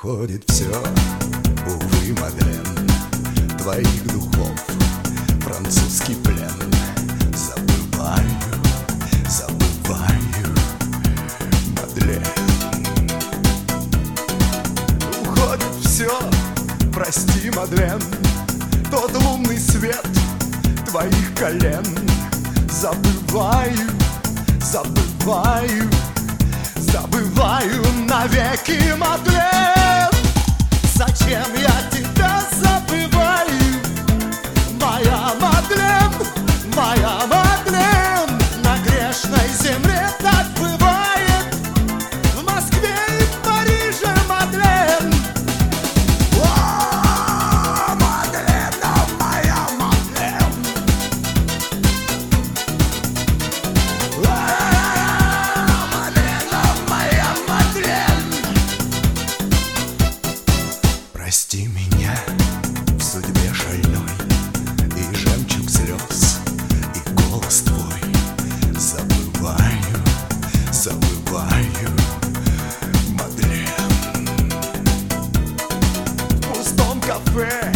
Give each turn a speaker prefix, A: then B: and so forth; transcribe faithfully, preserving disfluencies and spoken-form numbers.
A: Уходит все, увы, Мадлен, твоих духов французский плен. Забываю, забываю, Мадлен. Уходит все, прости, Мадлен, тот лунный свет твоих колен. Забываю, забываю, забываю навеки, Мадлен. Зачем я тебя забываю, моя Мадлен, моя Мадлен? На грешной земле так бывает, в Москве и в Париже, Мадлен. О, Мадлен, о, моя Мадлен. О, Мадлен, о, моя Мадлен. Прости меня в судьбе шальной, и жемчуг слез, и голос твой. Забываю, забываю, Мадлен. В пустом кафе